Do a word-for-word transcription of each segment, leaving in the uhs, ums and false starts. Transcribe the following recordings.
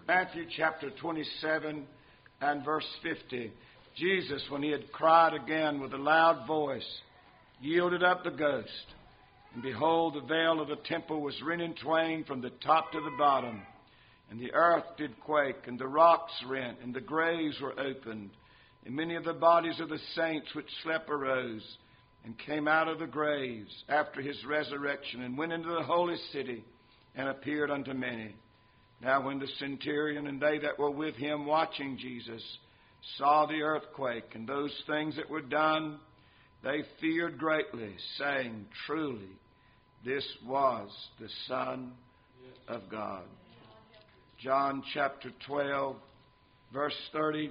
Matthew chapter twenty-seven and verse fifty. Jesus, when he had cried again with a loud voice, yielded up the ghost. And behold, the veil of the temple was rent in twain from the top to the bottom. And the earth did quake, and the rocks rent, and the graves were opened. And many of the bodies of the saints which slept arose, and came out of the graves after his resurrection, and went into the holy city, and appeared unto many. Now when the centurion and they that were with him watching Jesus saw the earthquake and those things that were done, they feared greatly, saying, Truly, this was the Son of God. John chapter twelve, verse thirty.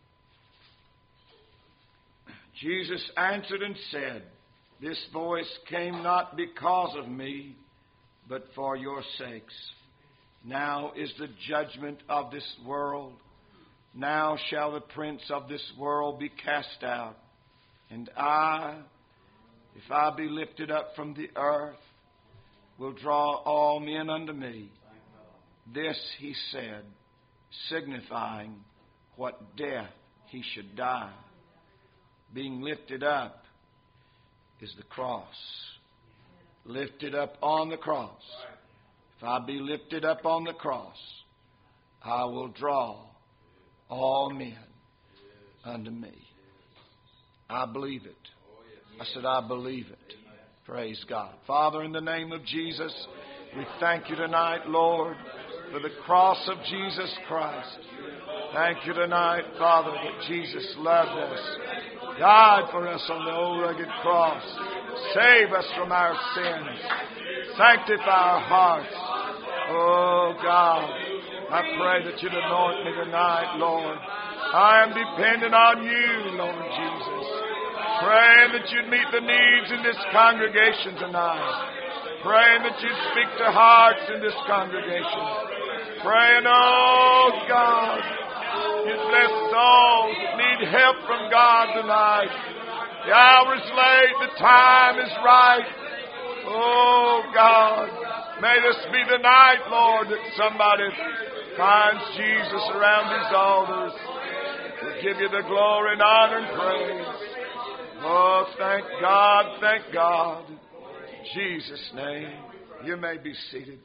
Jesus answered and said, This voice came not because of me, but for your sakes. Now is the judgment of this world. Now shall the prince of this world be cast out. And I, if I be lifted up from the earth, will draw all men unto me. This he said, signifying what death he should die. Being lifted up is the cross. Lifted up on the cross. If I be lifted up on the cross, I will draw all men unto me. I believe it. I said, I believe it. Praise God. Father, in the name of Jesus, we thank you tonight, Lord, for the cross of Jesus Christ. Thank you tonight, Father, that Jesus loved us, died for us on the old rugged cross. Save us from our sins. Sanctify our hearts. Oh, God, I pray that you'd anoint me tonight, Lord. I am dependent on you, Lord Jesus. Praying that you'd meet the needs in this congregation tonight. Praying that you'd speak to hearts in this congregation. Praying, oh, God, you bless souls that need help from God tonight. The hour is late. The time is right. Oh, God, may this be the night, Lord, that somebody finds Jesus around these altars. We give you the glory and honor and praise. Oh, thank God, thank God. In Jesus' name, you may be seated.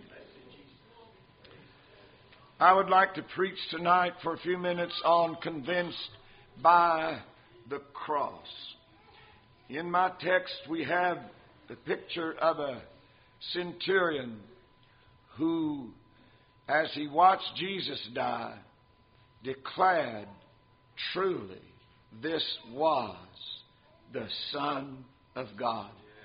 I would like to preach tonight for a few minutes on convinced by the cross. In my text, we have the picture of a centurion who, as he watched Jesus die, declared, Truly, this was the Son of God.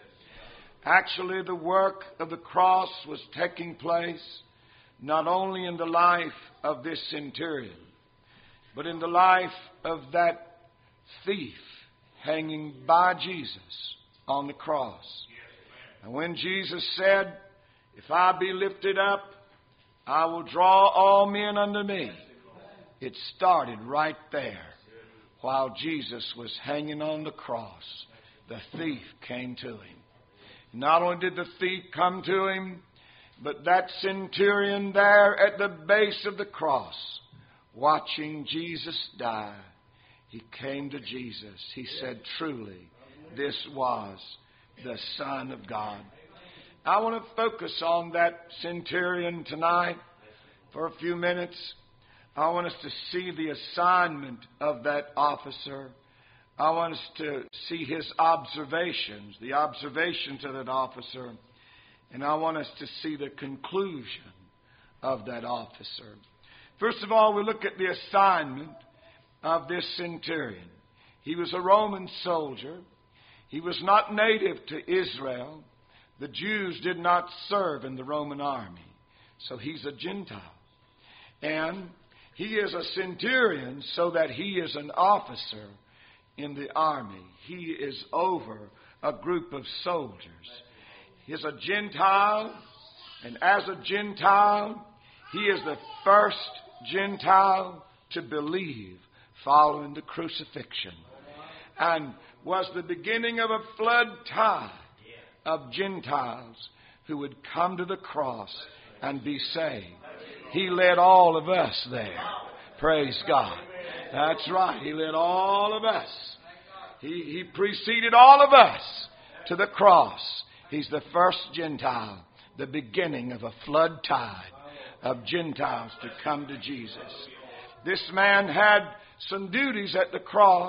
Actually, the work of the cross was taking place not only in the life of this centurion, but in the life of that thief hanging by Jesus on the cross. And when Jesus said, If I be lifted up, I will draw all men unto me, it started right there. While Jesus was hanging on the cross, the thief came to him. Not only did the thief come to him, but that centurion there at the base of the cross, watching Jesus die, he came to Jesus. He said, Truly, this was the Son of God. I want to focus on that centurion tonight for a few minutes. I want us to see the assignment of that officer. I want us to see his observations, the observations of that officer. And I want us to see the conclusion of that officer. First of all, we look at the assignment of this centurion. He was a Roman soldier. He was not native to Israel. The Jews did not serve in the Roman army. So he's a Gentile. And he is a centurion so that he is an officer in the army. He is over a group of soldiers. He's a Gentile, and as a Gentile, he is the first Gentile to believe following the crucifixion, and was the beginning of a flood tide of Gentiles who would come to the cross and be saved. He led all of us there. Praise God. That's right. He led all of us. He, he preceded all of us to the cross. He's the first Gentile, the beginning of a flood tide of Gentiles to come to Jesus. This man had some duties at the cross.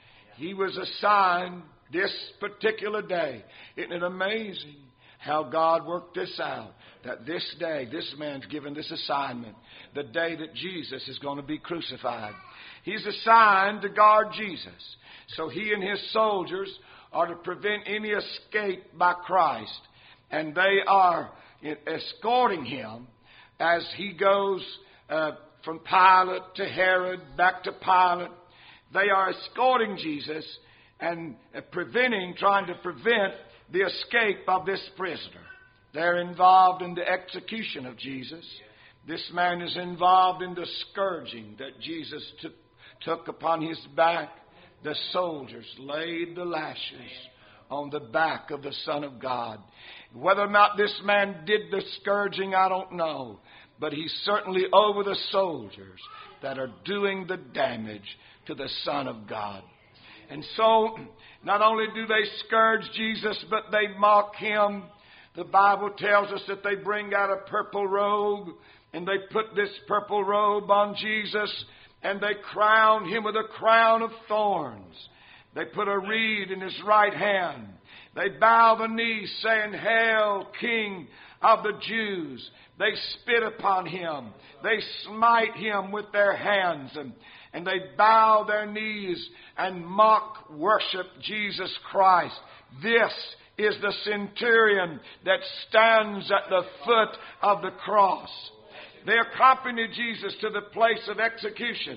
He was assigned this particular day. Isn't it amazing how God worked this out? That this day, this man's given this assignment, the day that Jesus is going to be crucified. He's assigned to guard Jesus. So he and his soldiers are to prevent any escape by Christ. And they are escorting him as he goes uh, from Pilate to Herod, back to Pilate. They are escorting Jesus and uh, preventing, trying to prevent the escape of this prisoner. They're involved in the execution of Jesus. This man is involved in the scourging that Jesus took, took upon his back. The soldiers laid the lashes on the back of the Son of God. Whether or not this man did the scourging, I don't know. But he's certainly over the soldiers that are doing the damage to the Son of God. And so, not only do they scourge Jesus, but they mock him. The Bible tells us that they bring out a purple robe, and they put this purple robe on Jesus, and they crown him with a crown of thorns. They put a reed in his right hand. They bow the knee, saying, "Hail, King of the Jews." They spit upon him. They smite him with their hands, and, and they bow their knees and mock worship Jesus Christ. This is the centurion that stands at the foot of the cross. They accompany Jesus to the place of execution,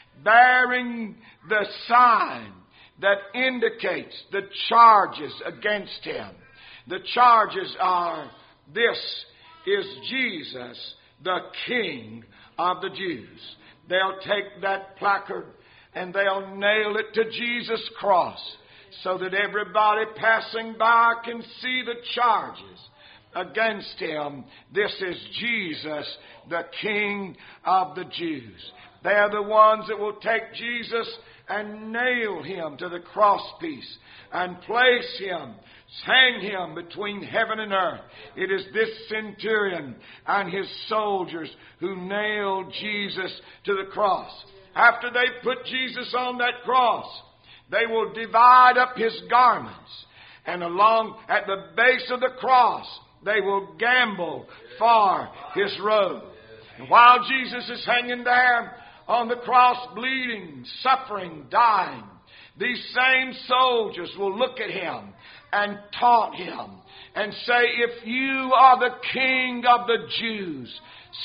bearing the sign that indicates the charges against him. The charges are, "This is Jesus, the King of the Jews." They'll take that placard and they'll nail it to Jesus' cross so that everybody passing by can see the charges against him. This is Jesus, the King of the Jews. They're the ones that will take Jesus and nail him to the crosspiece and place him, hang him between heaven and earth. It is this centurion and his soldiers who nailed Jesus to the cross. After they put Jesus on that cross, they will divide up his garments, and along at the base of the cross, they will gamble for his robe. And while Jesus is hanging there on the cross, bleeding, suffering, dying, these same soldiers will look at him and taunt him and say, "If you are the King of the Jews,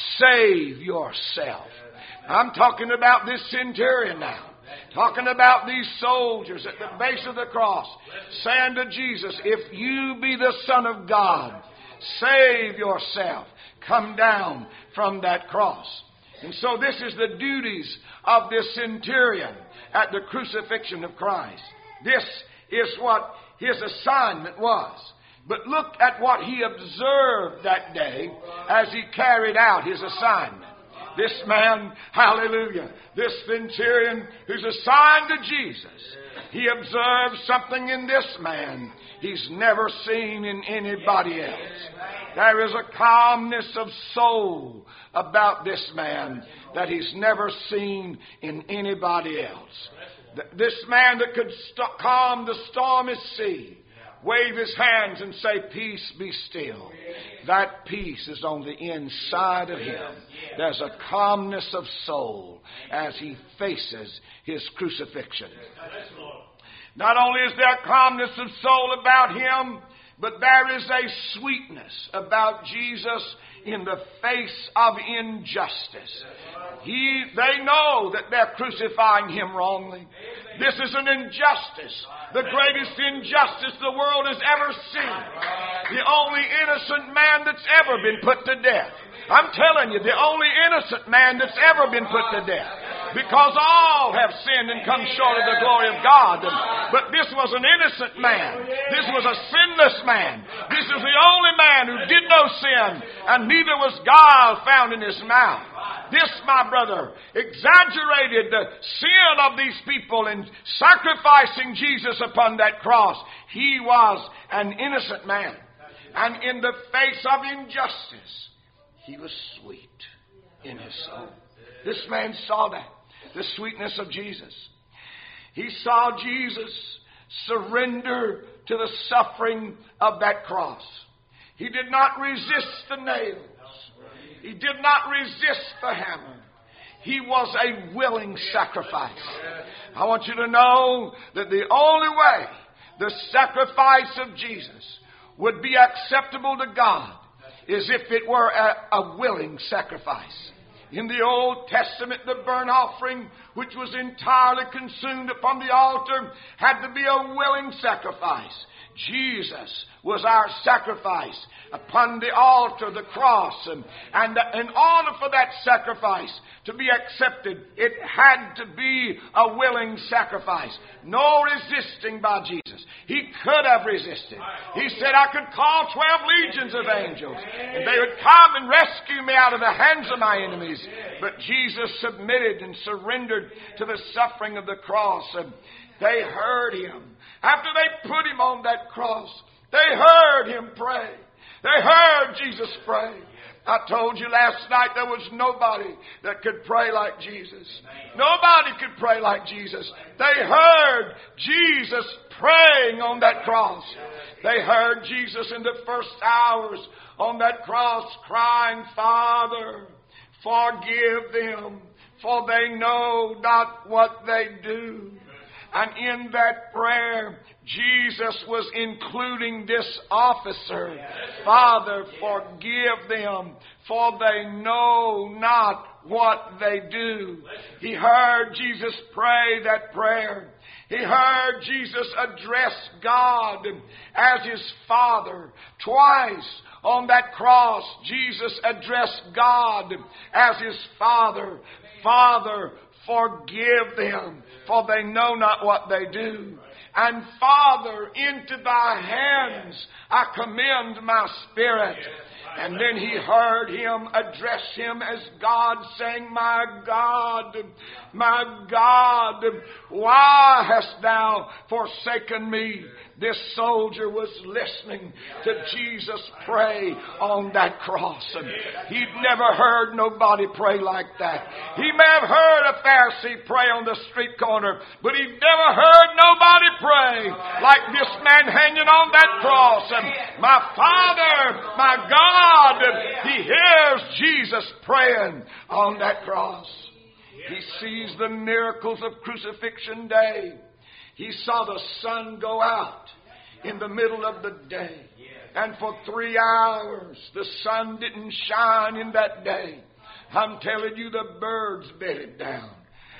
save yourself." I'm talking about this centurion now. Talking about these soldiers at the base of the cross, saying to Jesus, "If you be the Son of God, save yourself. Come down from that cross." And so this is the duties of this centurion at the crucifixion of Christ. This is what his assignment was. But look at what he observed that day as he carried out his assignment. This man, hallelujah, this centurion who's assigned to Jesus, he observed something in this man he's never seen in anybody else. There is a calmness of soul about this man that he's never seen in anybody else. This man that could st- calm the stormy sea, wave his hands and say, "Peace, be still." That peace is on the inside of him. There's a calmness of soul as he faces his crucifixion. Not only is there calmness of soul about him, but there is a sweetness about Jesus in the face of injustice. He, they know that they're crucifying him wrongly. This is an injustice, the greatest injustice the world has ever seen. The only innocent man that's ever been put to death. I'm telling you, the only innocent man that's ever been put to death. because all have sinned and come short of the glory of God. But this was an innocent man. This was a sinless man. This is the only man who did no sin, and neither was guile found in his mouth. This, my brother, exaggerated the sin of these people in sacrificing Jesus upon that cross. He was an innocent man. And in the face of injustice, he was sweet in his soul. This man saw that, the sweetness of Jesus. He saw Jesus surrender to the suffering of that cross. He did not resist the nails. He did not resist the hammer. He was a willing sacrifice. I want you to know that the only way the sacrifice of Jesus would be acceptable to God is if it were a, a willing sacrifice. In the Old Testament, the burnt offering, which was entirely consumed upon the altar, had to be a willing sacrifice. Jesus was our sacrifice upon the altar, the cross. And, and in order for that sacrifice to be accepted, it had to be a willing sacrifice. No resisting by Jesus. He could have resisted. He said, I could call twelve legions of angels, and they would come and rescue me out of the hands of my enemies. But Jesus submitted and surrendered to the suffering of the cross. And they heard him. After they put him on that cross, they heard him pray. They heard Jesus pray. I told you last night there was nobody that could pray like Jesus. Nobody could pray like Jesus. They heard Jesus praying on that cross. They heard Jesus in the first hours on that cross crying, Father, forgive them, for they know not what they do. And in that prayer, Jesus was including this officer. Father, forgive them, for they know not what they do. He heard Jesus pray that prayer. He heard Jesus address God as his Father. Twice on that cross, Jesus addressed God as his Father. Father, forgive them, for they know not what they do. And Father, into thy hands I commend my spirit. And then he heard him address him as God, saying, My God, my God, why hast thou forsaken me? This soldier was listening to Jesus pray on that cross. And he'd never heard nobody pray like that. He may have heard a Pharisee pray on the street corner, but he'd never heard nobody pray like this man hanging on that cross. And my Father, my God, he hears Jesus praying on that cross. He sees the miracles of crucifixion day. He saw the sun go out in the middle of the day. And for three hours, the sun didn't shine in that day. I'm telling you, the birds bedded down.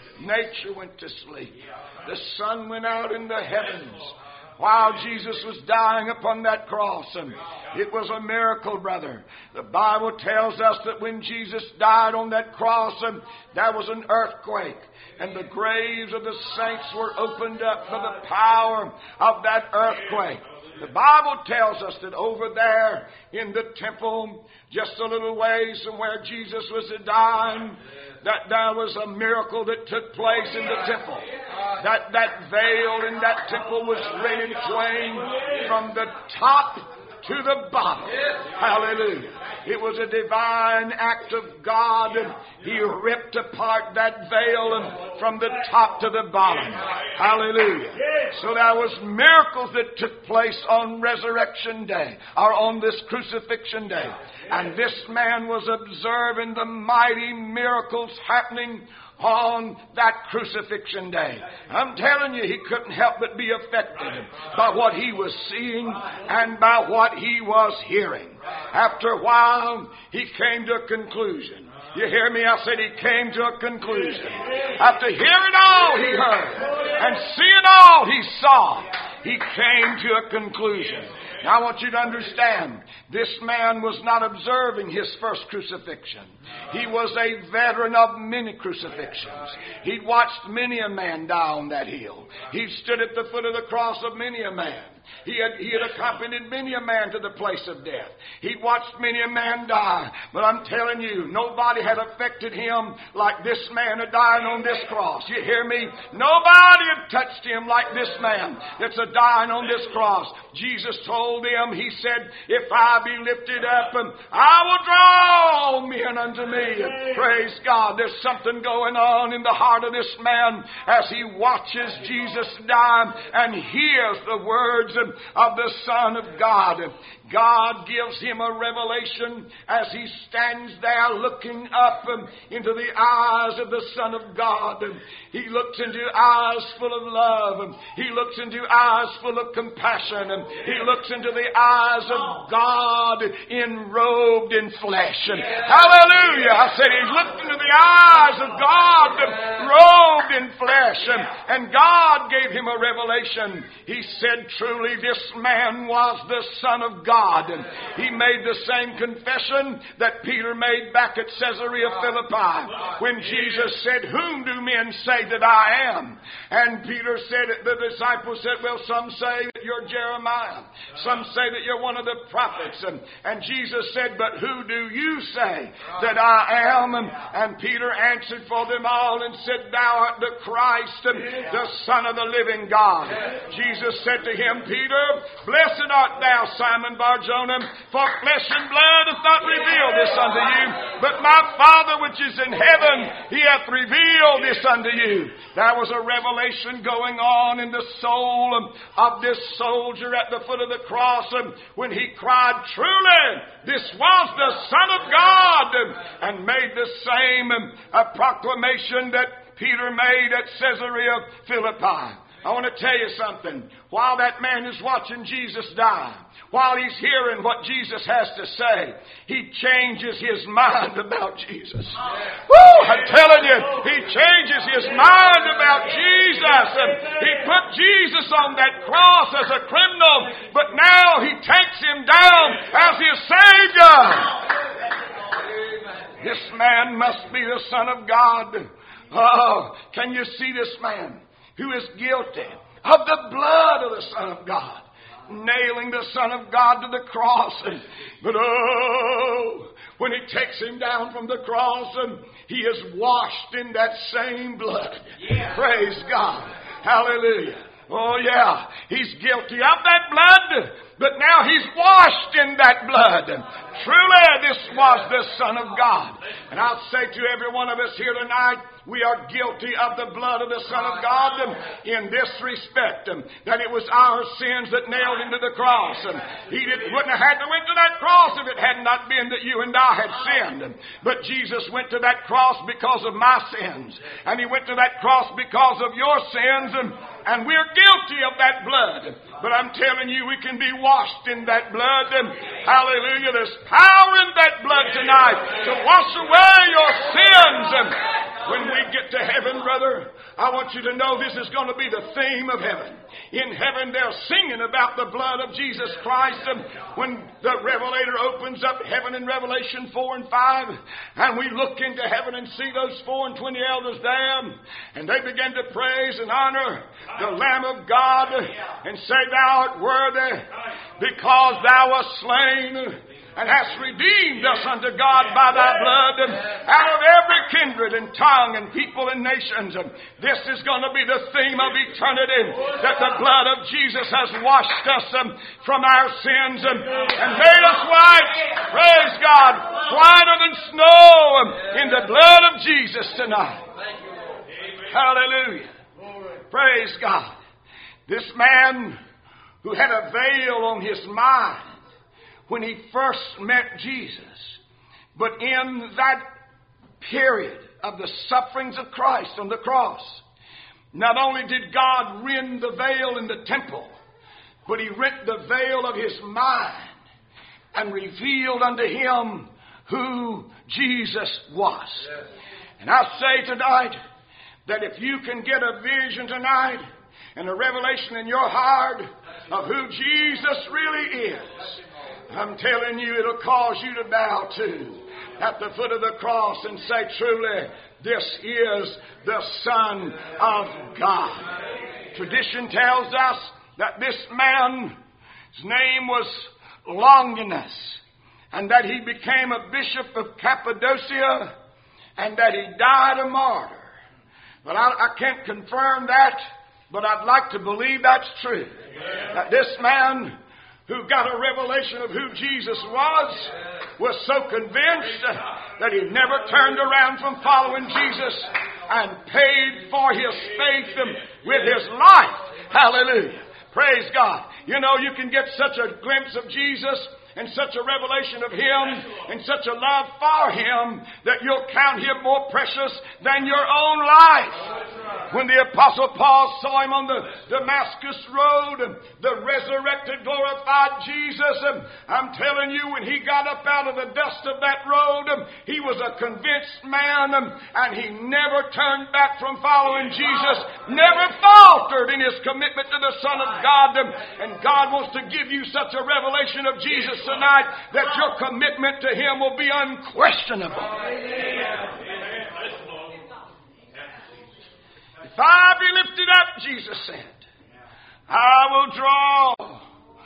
Nature went to sleep. The sun went out in the heavens while Jesus was dying upon that cross. And it was a miracle, brother. The Bible tells us that when Jesus died on that cross, and there was an earthquake, and the graves of the saints were opened up by the power of that earthquake. The Bible tells us that over there in the temple, just a little ways from where Jesus was dying, that there was a miracle that took place in the temple. That that veil in that temple was rent in twain from the top to the bottom. Hallelujah. It was a divine act of God, and he ripped apart that veil and from the top to the bottom. Hallelujah. So there was miracles that took place on Resurrection Day, or on this Crucifixion Day. And this man was observing the mighty miracles happening on that Crucifixion Day. I'm telling you, he couldn't help but be affected by what he was seeing and by what he was hearing. After a while, he came to a conclusion. You hear me? I said he came to a conclusion. After hearing all he heard and seeing all he saw, he came to a conclusion. Now I want you to understand, this man was not observing his first crucifixion. He was a veteran of many crucifixions. He'd watched many a man die on that hill. He stood at the foot of the cross of many a man. He had, he had accompanied many a man to the place of death. He'd watched many a man die. But I'm telling you, nobody had affected him like this man had died on this cross. You hear me? Nobody had touched him like this man that's a dying on this cross. Jesus told him, he said, if I be lifted up, I will draw men unto me. Praise God. There's something going on in the heart of this man as he watches Jesus die and hears the words of the Son of God. God gives him a revelation as he stands there looking up into the eyes of the Son of God. He looks into eyes full of love. He looks into eyes full of compassion. He looks into the eyes of God enrobed in flesh. Hallelujah! I said he looked into the eyes of God robed in flesh. And God gave him a revelation. He said, truly this man was the Son of God. And he made the same confession that Peter made back at Caesarea Philippi when Jesus said, whom do men say that I am? And Peter said, the disciples said, well, some say that you're Jeremiah. Some say that you're one of the prophets. And, and Jesus said, but who do you say that I am? And, and Peter answered for them all and said, thou art the Christ, the Son of the living God. Jesus said to him, Peter, blessed art thou, Simon Bar-Jonah, for flesh and blood hath not revealed this unto you, but my Father which is in heaven, he hath revealed this unto you. There was a revelation going on in the soul of this soldier at the foot of the cross when he cried, truly, this was the Son of God, and made the same proclamation that Peter made at Caesarea Philippi. I want to tell you something. While that man is watching Jesus die, while he's hearing what Jesus has to say, he changes his mind about Jesus. Woo! I'm telling you, he changes his mind about Jesus. And he put Jesus on that cross as a criminal, but now he takes him down as his Savior. This man must be the Son of God. Oh, can you see this man who is guilty of the blood of the Son of God, nailing the Son of God to the cross? And, but oh, when he takes him down from the cross, and he is washed in that same blood. Yeah. Praise God. Hallelujah. Oh yeah, he's guilty of that blood, but now he's washed in that blood. Truly, this was the Son of God. And I'll say to every one of us here tonight, we are guilty of the blood of the Son of God in this respect, that it was our sins that nailed him to the cross. And he didn't, wouldn't have had to went to that cross if it had not been that you and I had sinned. But Jesus went to that cross because of my sins. And he went to that cross because of your sins. And, and we're guilty of that blood. But I'm telling you, we can be washed in that blood. And hallelujah, there's power in that blood tonight to wash away your sins. And when we get to heaven, brother, I want you to know this is going to be the theme of heaven. In heaven, they're singing about the blood of Jesus Christ. And when the Revelator opens up heaven in Revelation four and five, and we look into heaven and see those four and twenty elders there, and they begin to praise and honor the Lamb of God and say, thou art worthy because thou wast slain and hast redeemed us unto God by thy blood out of every kindred and tongue and people and nations. And this is going to be the theme of eternity, that the blood of Jesus has washed us um, from our sins um, and made us white, praise God, whiter than snow um, in the blood of Jesus tonight. Hallelujah. Praise God. This man who had a veil on his mind when he first met Jesus, but in that period of the sufferings of Christ on the cross, not only did God rend the veil in the temple, but he rent the veil of his mind and revealed unto him who Jesus was. Yes. And I say tonight that if you can get a vision tonight and a revelation in your heart of who Jesus really is, I'm telling you, it'll cause you to bow too at the foot of the cross and say, truly, this is the Son of God. Tradition tells us that this man, his name was Longinus, and that he became a bishop of Cappadocia, and that he died a martyr. But I, I can't confirm that, but I'd like to believe that's true. That this man who got a revelation of who Jesus was was so convinced that he never turned around from following Jesus and paid for his faith with his life. Hallelujah. Praise God. You know, you can get such a glimpse of Jesus and such a revelation of Him and such a love for Him that you'll count Him more precious than your own life. When the Apostle Paul saw him on the Damascus road, the resurrected, glorified Jesus, I'm telling you, when he got up out of the dust of that road, he was a convinced man, and he never turned back from following Jesus, never faltered in his commitment to the Son of God. And God wants to give you such a revelation of Jesus tonight that your commitment to Him will be unquestionable. If I be lifted up, Jesus said, I will draw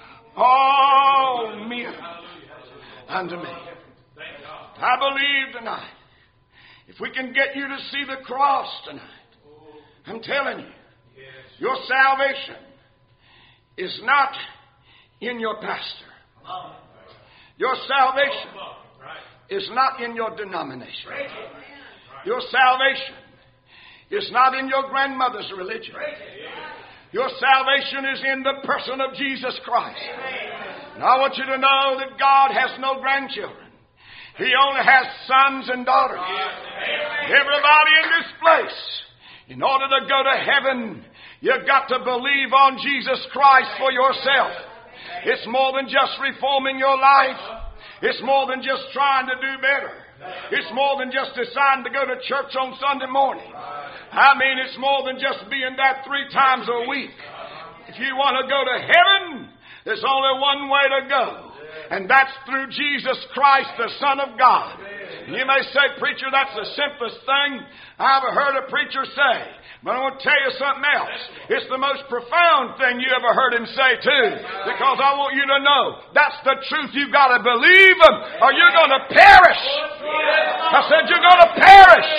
all men unto me. I believe tonight, if we can get you to see the cross tonight, I'm telling you, your salvation is not in your pastor. Your salvation is not in your denomination. Your salvation is not in your grandmother's religion. Your salvation is in the person of Jesus Christ. And I want you to know that God has no grandchildren. He only has sons and daughters. Everybody in this place, in order to go to heaven, you've got to believe on Jesus Christ for yourself. It's more than just reforming your life. It's more than just trying to do better. It's more than just deciding to go to church on Sunday morning. I mean, it's more than just being that three times a week. If you want to go to heaven, there's only one way to go, and that's through Jesus Christ, the Son of God. And you may say, preacher, that's the simplest thing I ever heard a preacher say. But I want to tell you something else. It's the most profound thing you ever heard him say too. Because I want you to know that's the truth you've got to believe, or you're going to perish. I said you're going to perish.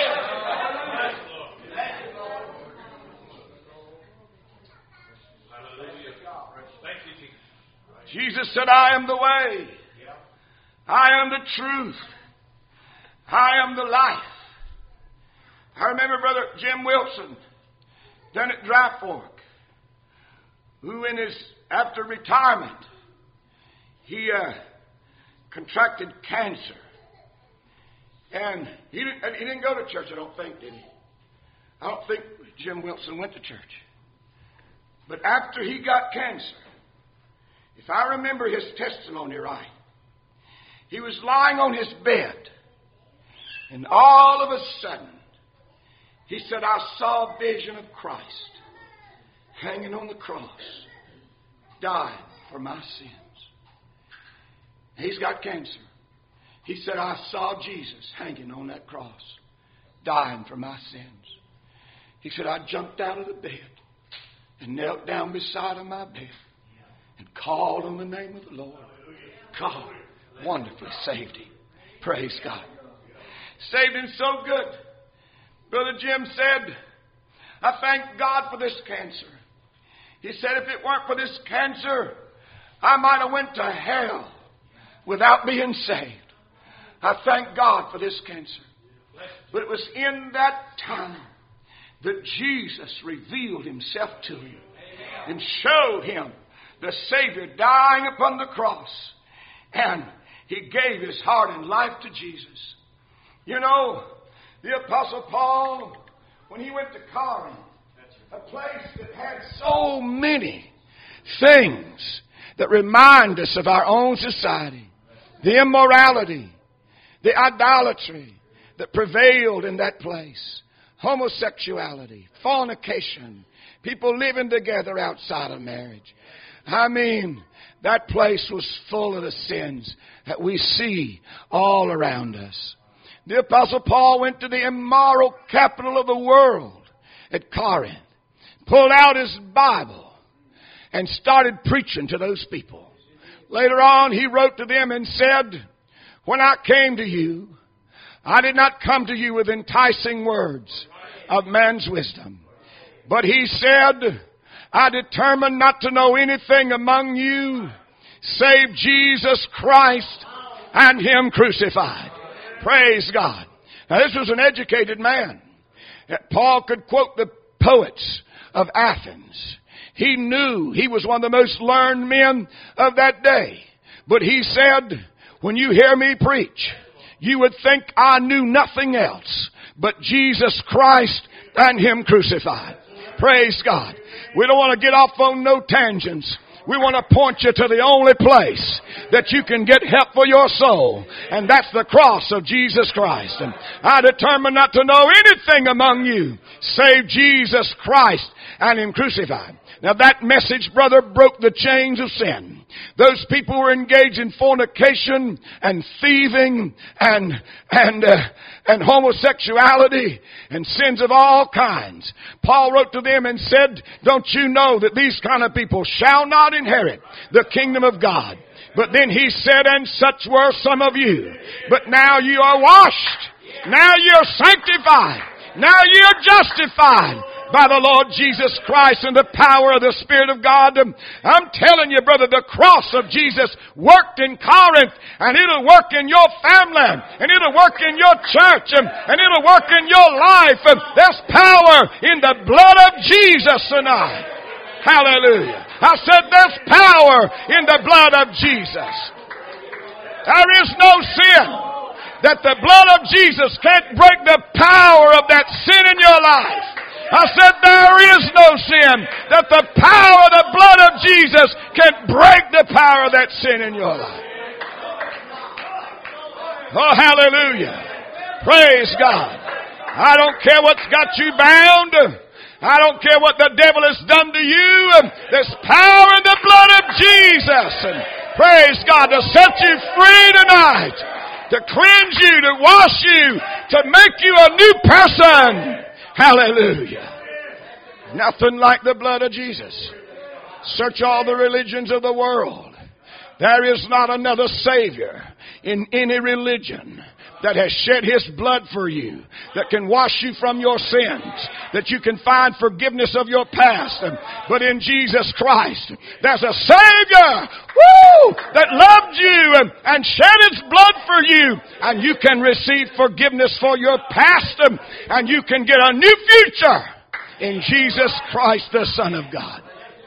Jesus said, I am the way. I am the truth. I am the life. I remember Brother Jim Wilson down at Dry Fork, who in his, after retirement, he uh, contracted cancer. And he didn't, he didn't go to church, I don't think, did he? I don't think Jim Wilson went to church. But after he got cancer, if I remember his testimony right, he was lying on his bed, and all of a sudden, he said, I saw a vision of Christ hanging on the cross, dying for my sins. He's got cancer. He said, I saw Jesus hanging on that cross, dying for my sins. He said, I jumped out of the bed and knelt down beside of my bed and called on the name of the Lord. God wonderfully saved him. Praise God. Saved him so good. Brother Jim said, I thank God for this cancer. He said, if it weren't for this cancer, I might have went to hell without being saved. I thank God for this cancer. But it was in that time that Jesus revealed himself to him and showed him the Savior dying upon the cross. And he gave his heart and life to Jesus. You know, the Apostle Paul, when he went to Corinth, a place that had so many things that remind us of our own society, the immorality, the idolatry that prevailed in that place, homosexuality, fornication, people living together outside of marriage. I mean, that place was full of the sins that we see all around us. The Apostle Paul went to the immoral capital of the world at Corinth, pulled out his Bible, and started preaching to those people. Later on, he wrote to them and said, "When I came to you, I did not come to you with enticing words of man's wisdom. But," he said, "I determined not to know anything among you save Jesus Christ and Him crucified." Praise God. Now, this was an educated man. Paul could quote the poets of Athens. He knew he was one of the most learned men of that day. But he said, "When you hear me preach, you would think I knew nothing else but Jesus Christ and Him crucified." Praise God. We don't want to get off on no tangents. We want to point you to the only place that you can get help for your soul, and that's the cross of Jesus Christ. And I determined not to know anything among you save Jesus Christ and Him crucified. Now that message, brother, broke the chains of sin. Those people were engaged in fornication and thieving and and uh, and homosexuality and sins of all kinds. Paul wrote to them and said, "Don't you know that these kind of people shall not inherit the kingdom of God?" But then he said, "And such were some of you. But now you are washed. Now you're sanctified. Now you're justified by the Lord Jesus Christ and the power of the Spirit of God." I'm telling you, brother, the cross of Jesus worked in Corinth, and it'll work in your family, and it'll work in your church, and, and it'll work in your life. And there's power in the blood of Jesus tonight. Hallelujah. I said there's power in the blood of Jesus. There is no sin that the blood of Jesus can't break the power of that sin in your life. I said there is no sin that the power of the blood of Jesus can break the power of that sin in your life. Oh, hallelujah. Praise God. I don't care what's got you bound. I don't care what the devil has done to you. There's power in the blood of Jesus. And praise God, to set you free tonight, to cleanse you, to wash you, to make you a new person. Hallelujah. Nothing like the blood of Jesus. Search all the religions of the world. There is not another Savior in any religion that has shed His blood for you, that can wash you from your sins, that you can find forgiveness of your past. But in Jesus Christ, there's a Savior, woo, that loved you and, and shed His blood for you, and you can receive forgiveness for your past, and you can get a new future in Jesus Christ, the Son of God.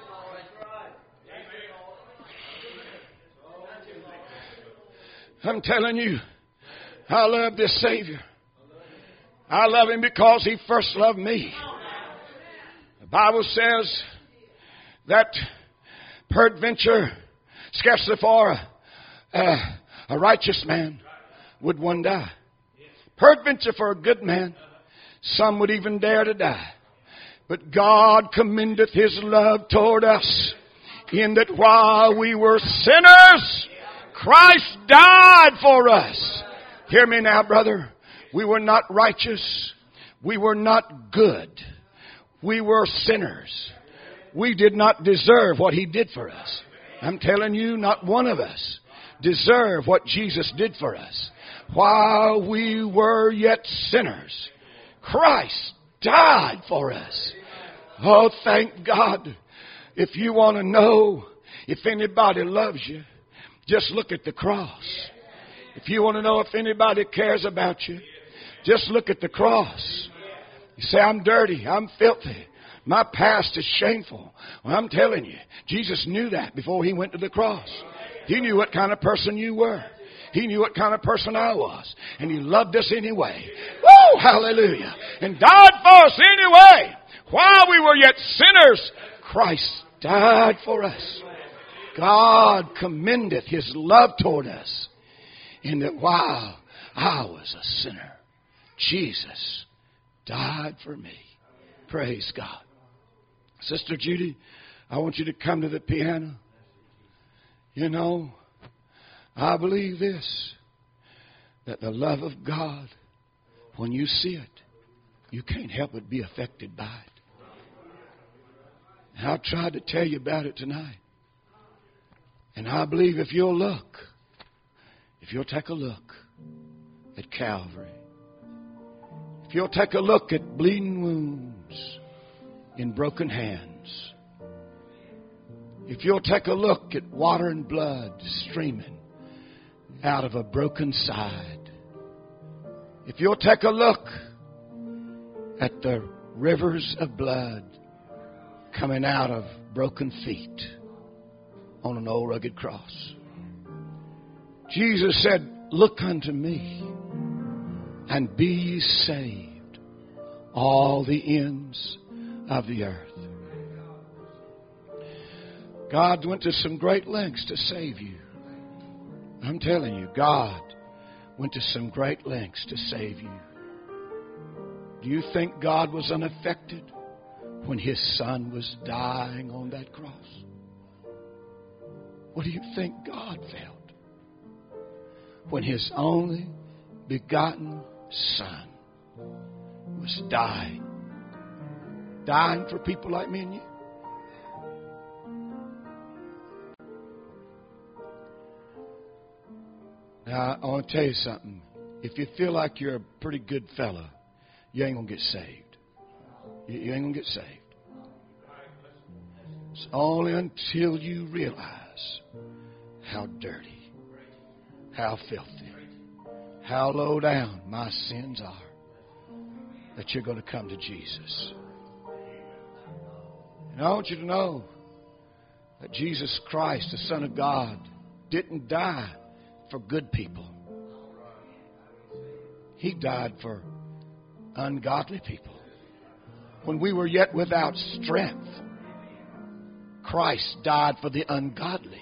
I'm telling you, I love this Savior. I love Him because He first loved me. The Bible says that peradventure, scarcely for a, a, a righteous man would one die. Peradventure for a good man, some would even dare to die. But God commendeth His love toward us, in that while we were sinners, Christ died for us. Hear me now, brother. We were not righteous. We were not good. We were sinners. We did not deserve what He did for us. I'm telling you, not one of us deserve what Jesus did for us. While we were yet sinners, Christ died for us. Oh, thank God. If you want to know if anybody loves you, just look at the cross. If you want to know if anybody cares about you, just look at the cross. You say, "I'm dirty, I'm filthy, my past is shameful." Well, I'm telling you, Jesus knew that before He went to the cross. He knew what kind of person you were. He knew what kind of person I was. And He loved us anyway. Woo! Hallelujah. And died for us anyway. While we were yet sinners, Christ died for us. God commendeth His love toward us, in that while I was a sinner, Jesus died for me. Praise God. Sister Judy, I want you to come to the piano. You know, I believe this, that the love of God, when you see it, you can't help but be affected by it. And I've tried to tell you about it tonight. And I believe if you'll look, if you'll take a look at Calvary, if you'll take a look at bleeding wounds in broken hands, if you'll take a look at water and blood streaming out of a broken side, if you'll take a look at the rivers of blood coming out of broken feet on an old rugged cross, Jesus said, look unto me and be ye saved, all the ends of the earth. God went to some great lengths to save you. I'm telling you, God went to some great lengths to save you. Do you think God was unaffected when His Son was dying on that cross? What do you think God felt when His only begotten Son was dying? Dying for people like me and you? Now, I want to tell you something. If you feel like you're a pretty good fella, you ain't going to get saved. You, you ain't going to get saved. It's only until you realize how dirty, how filthy, how low down my sins are that you're going to come to Jesus. And I want you to know that Jesus Christ, the Son of God, didn't die for good people. He died for ungodly people. When we were yet without strength, Christ died for the ungodly.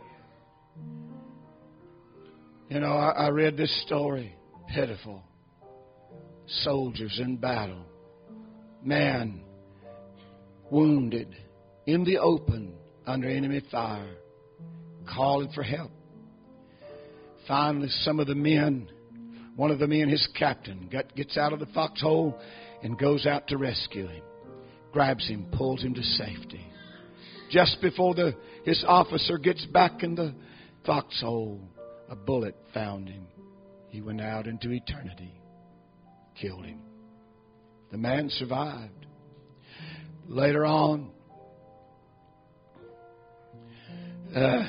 You know, I, I read this story. Pitiful. Soldiers in battle. Man wounded in the open under enemy fire, calling for help. Finally, some of the men, one of the men, his captain, got, gets out of the foxhole and goes out to rescue him. Grabs him, pulls him to safety. Just before the his officer gets back in the foxhole, a bullet found him. He went out into eternity. Killed him. The man survived. Later on, uh,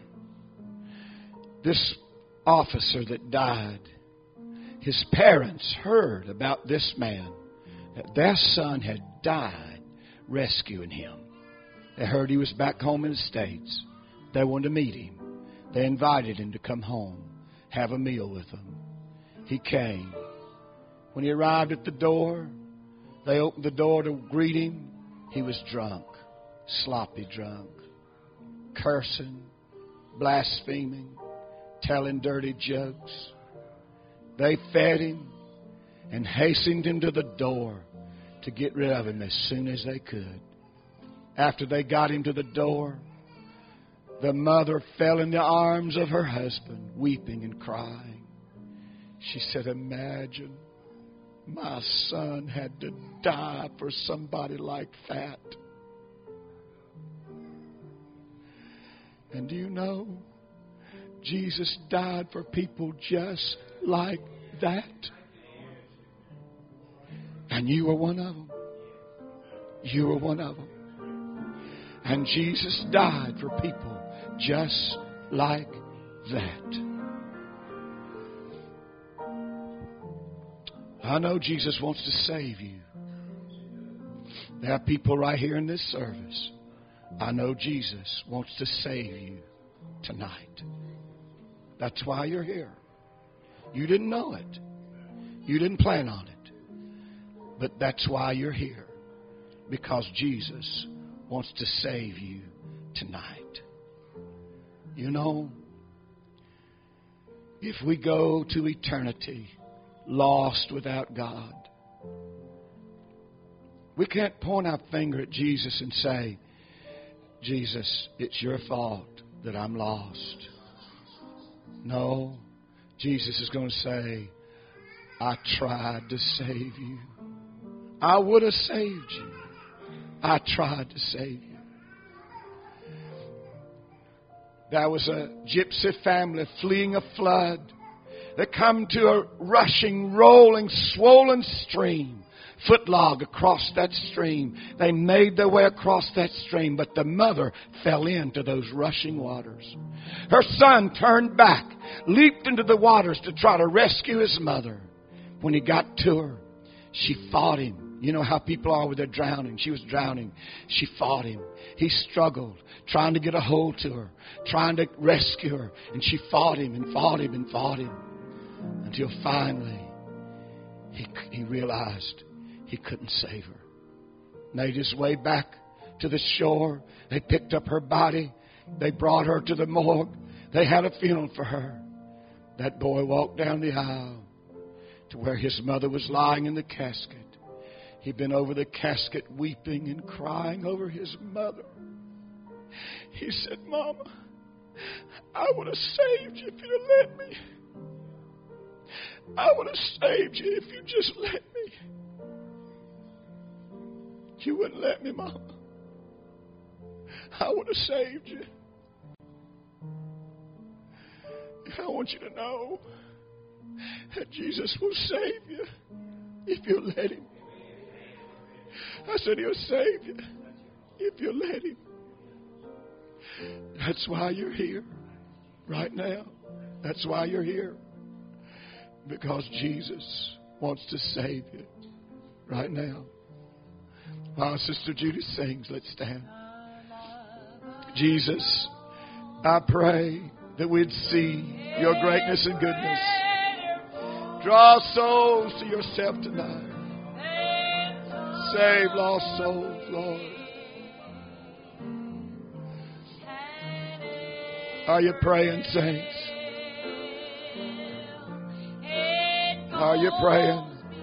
this officer that died, his parents heard about this man, that their son had died rescuing him. They heard he was back home in the States. They wanted to meet him. They invited him to come home, have a meal with them. He came. When he arrived at the door, they opened the door to greet him. He was drunk, sloppy drunk, cursing, blaspheming, telling dirty jokes. They fed him and hastened him to the door to get rid of him as soon as they could. After they got him to the door, the mother fell in the arms of her husband, weeping and crying. She said, imagine my son had to die for somebody like that. And do you know, Jesus died for people just like that. And you were one of them. You were one of them. And Jesus died for people just like that. I know Jesus wants to save you. There are people right here in this service. I know Jesus wants to save you tonight. That's why you're here. You didn't know it. You didn't plan on it. But that's why you're here. Because Jesus wants to save you tonight. You know, if we go to eternity lost without God, We can't point our finger at Jesus and say, Jesus, it's your fault that I'm lost. No, Jesus is going to say, I tried to save you. I would have saved you. I tried to save you. There was a gypsy family fleeing a flood. They come to a rushing, rolling, swollen stream. Footlog across that stream. They made their way across that stream, but the mother fell into those rushing waters. Her son turned back, leaped into the waters to try to rescue his mother. When he got to her, she fought him. You know how people are with their drowning. She was drowning. She fought him. He struggled, trying to get a hold to her, trying to rescue her. And she fought him and fought him and fought him until finally he, he realized he couldn't save her. Made his way back to the shore. They picked up her body. They brought her to the morgue. They had a funeral for her. That boy walked down the aisle to where his mother was lying in the casket. He'd been over the casket weeping and crying over his mother. He said, Mama, I would have saved you if you'd have let me. I would have saved you if you just let me. You wouldn't let me, Mama. I would have saved you. I want you to know that Jesus will save you if you let Him. I said He'll save you if you let Him. That's why you're here right now. That's why you're here. Because Jesus wants to save you right now. While Sister Judy sings, let's stand. Jesus, I pray that we'd see your greatness and goodness. Draw souls to yourself tonight. Save lost souls, Lord. Are you praying, saints? Are you praying?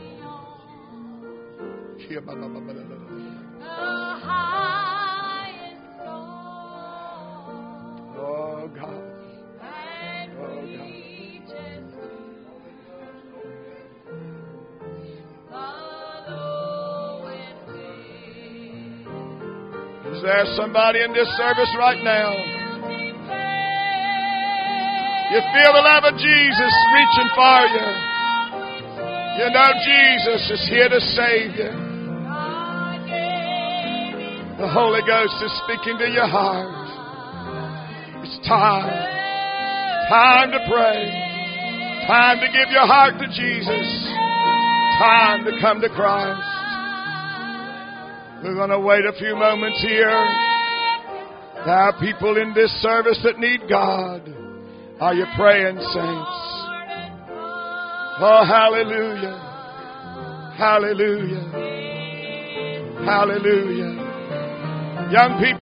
Oh, God. Is there somebody in this service right now? You feel the love of Jesus reaching for you. You know Jesus is here to save you. The Holy Ghost is speaking to your heart. It's time. Time to pray. Time to give your heart to Jesus. Time to come to Christ. We're going to wait a few moments here. There are people in this service that need God. Are you praying, saints? Oh, hallelujah. Hallelujah. Hallelujah. Young people.